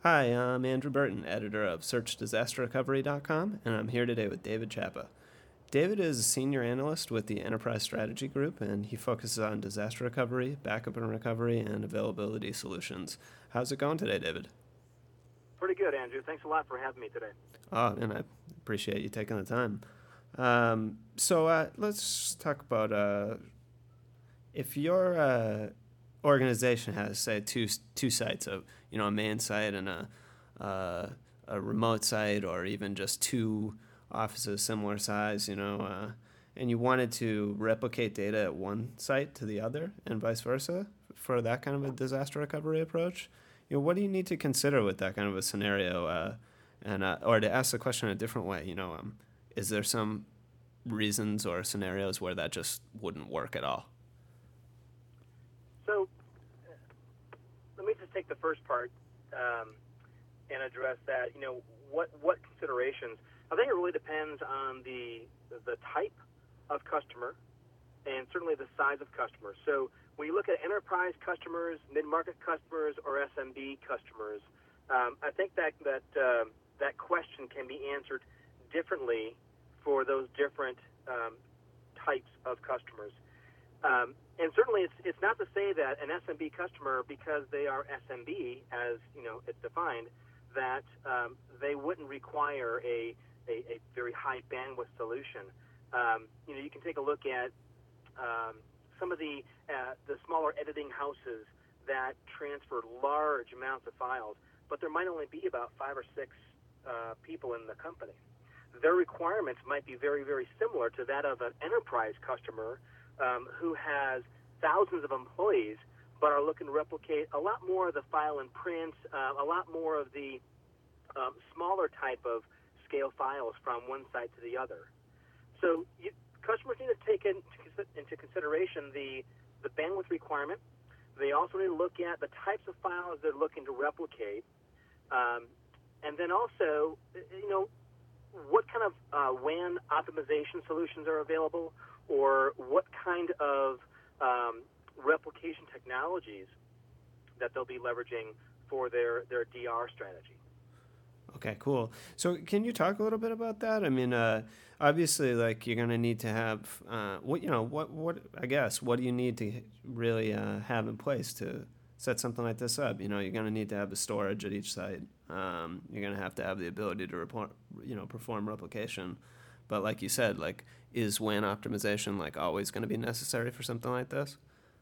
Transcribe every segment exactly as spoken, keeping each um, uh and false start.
Hi, I'm Andrew Burton, editor of search disaster recovery dot com, and I'm here today with David Chappa. David is a senior analyst with the Enterprise Strategy Group, and he focuses on disaster recovery, backup and recovery, and availability solutions. How's it going today, David? Pretty good, Andrew. Thanks a lot for having me today. Oh, and I appreciate you taking the time. Um, so uh, let's talk about uh, if your uh, organization has, say, two two sites, of you know, a main site and a uh, a remote site, or even just two offices similar size, you know, uh, and you wanted to replicate data at one site to the other, and vice versa, for that kind of a disaster recovery approach, you know, what do you need to consider with that kind of a scenario? Uh, and uh, or to ask the question a different way, you know, um, is there some reasons or scenarios where that just wouldn't work at all? So let me just take the first part um, and address that. You know, what what considerations? I think it really depends on the the type of customer and certainly the size of customer. So when you look at enterprise customers, mid-market customers, or S M B customers, um, I think that that um that question can be answered differently for those different um, types of customers. Um, and certainly, it's it's not to say that an S M B customer, because they are S M B, as you know, it's defined, that um, they wouldn't require a, a, a very high bandwidth solution. Um, you know, you can take a look at um, some of the uh, the smaller editing houses that transfer large amounts of files, but there might only be about five or six uh, people in the company. Their requirements might be very, very similar to that of an enterprise customer um, who has thousands of employees but are looking to replicate a lot more of the file and print, uh, a lot more of the um, smaller type of scale files from one site to the other. So you, customers need to take into, into consideration the, the bandwidth requirement. They also need to look at the types of files they're looking to replicate. Um, and then also, you know, what kind of uh, W A N optimization solutions are available, or what kind of um, replication technologies that they'll be leveraging for their, their D R strategy. Okay, cool. So, can you talk a little bit about that? I mean, uh, obviously, like you're gonna need to have uh, what you know, what what I guess, what do you need to really uh, have in place to set something like this up? You know, you're gonna need to have the storage at each site. Um, you're gonna have to have the ability to report, you know, perform replication. But like you said, like is W A N optimization like always going to be necessary for something like this?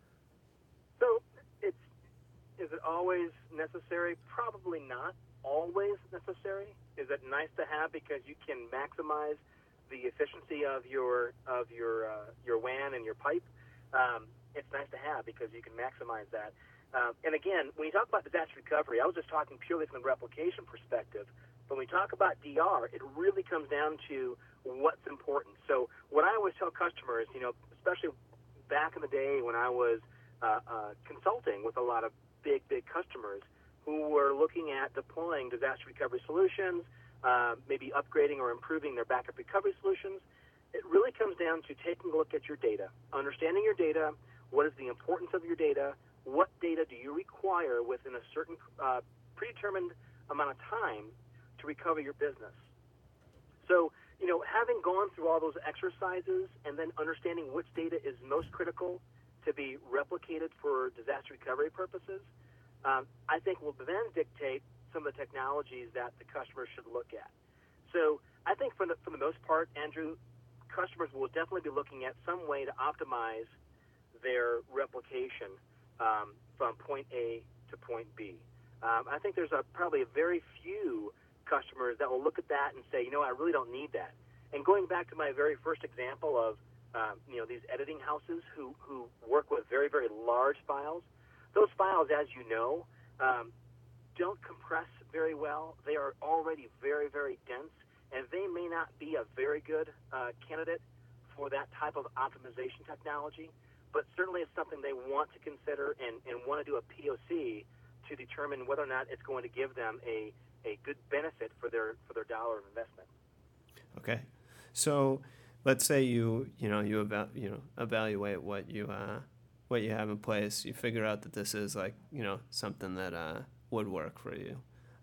So it's is it always necessary? Probably not always necessary. Is it nice to have because you can maximize the efficiency of your of your uh, your W A N and your pipe? Um, it's nice to have because you can maximize that. Um, and again, when you talk about disaster recovery, I was just talking purely from the replication perspective. But when we talk about D R, it really comes down to what's important. So what I always tell customers, you know, especially back in the day when I was uh, uh, consulting with a lot of big, big customers who were looking at deploying disaster recovery solutions, uh, maybe upgrading or improving their backup recovery solutions. It really comes down to taking a look at your data, understanding your data, what is the importance of your data, what data do you require within a certain uh, predetermined amount of time to recover your business. So, you know, having gone through all those exercises and then understanding which data is most critical to be replicated for disaster recovery purposes, um, I think will then dictate some of the technologies that the customer should look at. So I think for the, for the most part, Andrew, customers will definitely be looking at some way to optimize their replication um, from point A to point B. Um, I think there's a, probably a very few customers that will look at that and say, you know, I really don't need that. And going back to my very first example of, um, you know, these editing houses who, who work with very, very large files, those files, as you know, um, don't compress very well. They are already very, very dense, and they may not be a very good uh, candidate for that type of optimization technology, but certainly it's something they want to consider and, and want to do a P O C to determine whether or not it's going to give them a, a good benefit for their for their dollar of investment. Okay, so let's say you you know you eva- you know evaluate what you uh, what you have in place. You figure out that this is like you know something that uh, would work for you.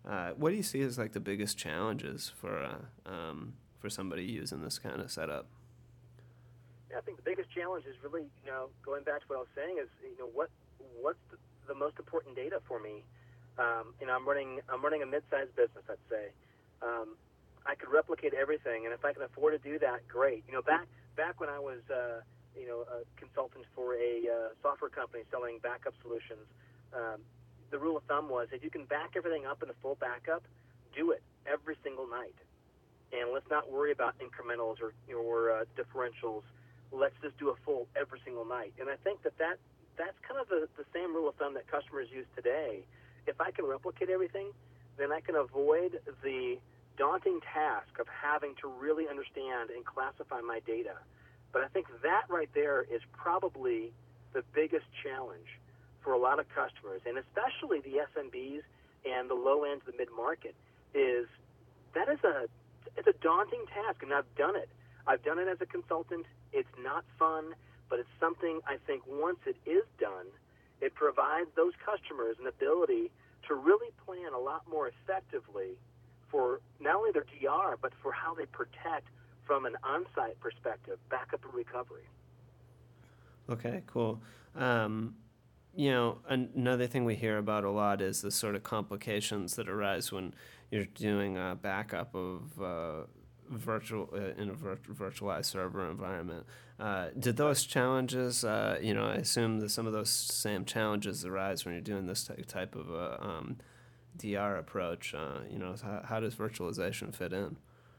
Uh, what do you see as like the biggest challenges for uh, um, for somebody using this kind of setup? Yeah, I think the biggest challenge is really, you know, going back to what I was saying is, you know, what what's the, the most important data for me? Um, you know, I'm running I'm running a mid-sized business, let's say. Um, I could replicate everything, and if I can afford to do that, great. You know, back back when I was, uh, you know, a consultant for a uh, software company selling backup solutions, um, the rule of thumb was if you can back everything up in a full backup, do it every single night, and let's not worry about incrementals or or uh, differentials. Let's just do a full every single night. And I think that, that that's kind of the, the same rule of thumb that customers use today. If I can replicate everything, then I can avoid the daunting task of having to really understand and classify my data. But I think that right there is probably the biggest challenge for a lot of customers, and especially the S M Bs and the low end of the mid-market, is that is a, it's a daunting task, and I've done it. I've done it as a consultant. It's not fun, but it's something I think once it is done, it provides those customers an ability to really plan a lot more effectively for not only their D R, but for how they protect from an on-site perspective, backup and recovery. Okay, cool. Um, you know, an- another thing we hear about a lot is the sort of complications that arise when you're doing a backup of uh, virtual uh, in a vir- virtualized server environment. Uh, did those challenges, uh, you know, I assume that some of those same challenges arise when you're doing this ty- type of uh, um, D R approach. Uh, you know, how, how does virtualization fit in?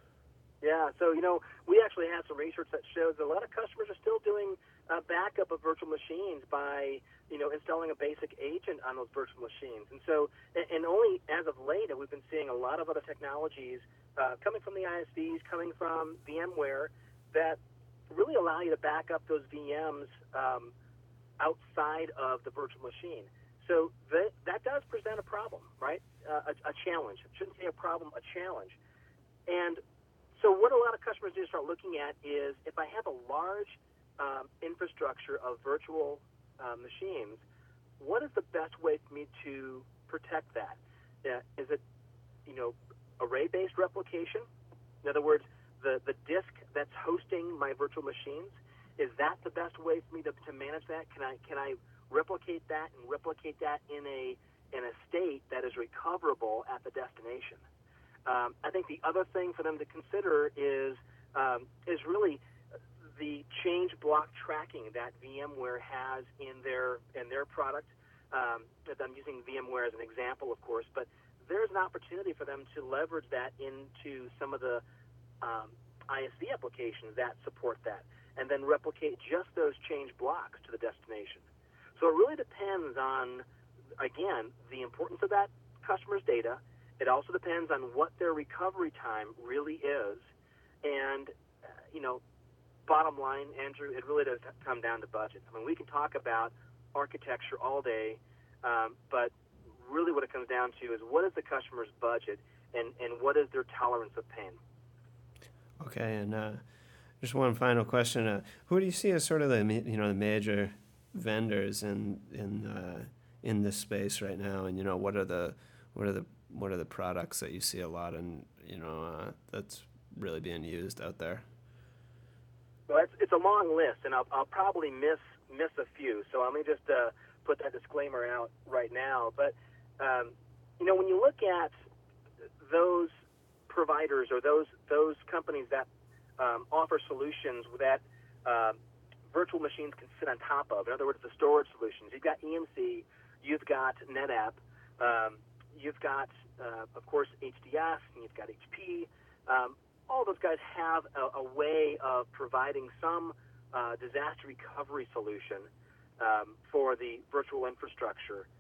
Yeah, so, you know, we actually have some research that shows that a lot of customers are still doing a backup of virtual machines by, you know, installing a basic agent on those virtual machines. And so, and only as of late, we've been seeing a lot of other technologies uh, coming from the I S Vs, coming from VMware, that really allow you to back up those V Ms um, outside of the virtual machine. So that, that does present a problem, right? Uh, a, a challenge. I shouldn't say a problem, a challenge. And so what a lot of customers do start looking at is if I have a large um, infrastructure of virtual uh, machines, what is the best way for me to protect that? Uh, is it, you know, array-based replication? In other words, the, the disk that's hosting my virtual machines, is that the best way for me to, to manage that? Can I can I replicate that and replicate that in a in a state that is recoverable at the destination? Um, I think the other thing for them to consider is um, is really the change block tracking that VMware has in their in their product. Um, I'm using VMware as an example, of course, but there's an opportunity for them to leverage that into some of the um, I S V applications that support that, and then replicate just those change blocks to the destination. So it really depends on, again, the importance of that customer's data. It also depends on what their recovery time really is. And, uh, you know, bottom line, Andrew, it really does come down to budget. I mean, we can talk about architecture all day, um, but really what it comes down to is what is the customer's budget and, and what is their tolerance of pain. Okay, and uh, just one final question: uh, who do you see as sort of the you know the major vendors in in uh, in this space right now? And you know, what are the what are the what are the products that you see a lot and you know uh, that's really being used out there? Well, it's, it's a long list, and I'll, I'll probably miss miss a few. So let me just uh, put that disclaimer out right now. But um, you know, when you look at those providers or those those companies that um, offer solutions that uh, virtual machines can sit on top of, in other words, the storage solutions, you've got E M C, you've got NetApp, um, you've got, uh, of course, H D S, and you've got H P. Um, all those guys have a, a way of providing some uh, disaster recovery solution um, for the virtual infrastructure.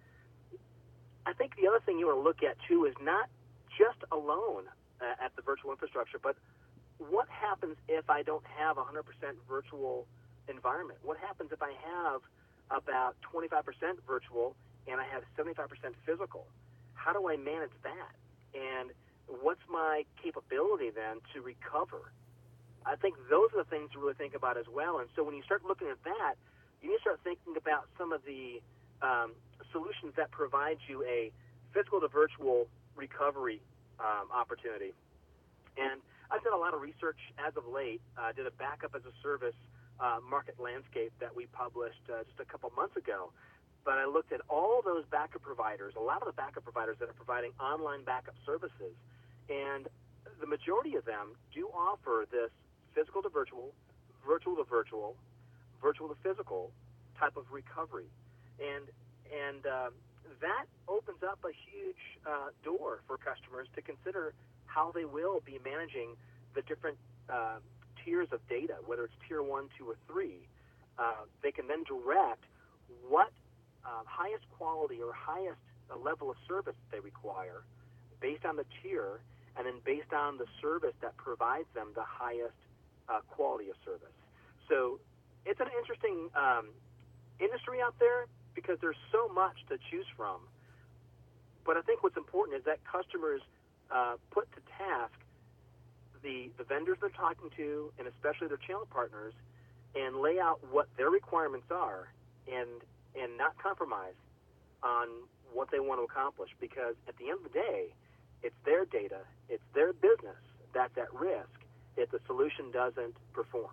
I think the other thing you want to look at, too, is not just alone uh, at the virtual infrastructure, but what happens if I don't have a one hundred percent virtual environment? What happens if I have about twenty-five percent virtual and I have seventy-five percent physical? How do I manage that? And what's my capability then to recover? I think those are the things to really think about as well. And so when you start looking at that, you need to start thinking about some of the um, solutions that provide you a physical to virtual recovery um, opportunity. And I've done a lot of research as of late. I uh, did a backup as a service uh, market landscape that we published uh, just a couple months ago. But I looked at all those backup providers, a lot of the backup providers that are providing online backup services, and the majority of them do offer this physical to virtual, virtual to virtual, virtual to physical type of recovery. And and um, that opens up a huge uh, door for customers to consider how they will be managing the different uh, tiers of data, whether it's tier one, two, or three. Uh, they can then direct what uh, highest quality or highest uh, level of service they require based on the tier, and then based on the service that provides them the highest uh, quality of service. So it's an interesting um, industry out there because there's so much to choose from. But I think what's important is that customers uh, put to task the, the vendors they're talking to, and especially their channel partners, and lay out what their requirements are, and and not compromise on what they want to accomplish. Because at the end of the day, it's their data, it's their business that's at risk if the solution doesn't perform.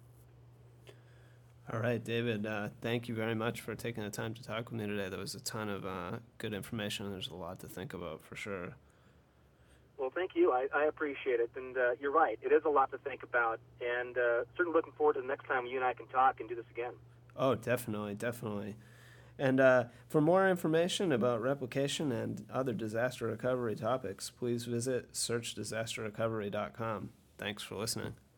All right, David, uh, thank you very much for taking the time to talk with me today. There was a ton of uh, good information, and there's a lot to think about for sure. Well, thank you. I, I appreciate it. And uh, you're right. It is a lot to think about. And uh, certainly looking forward to the next time you and I can talk and do this again. Oh, definitely, definitely. And uh, for more information about replication and other disaster recovery topics, please visit search disaster recovery dot com. Thanks for listening.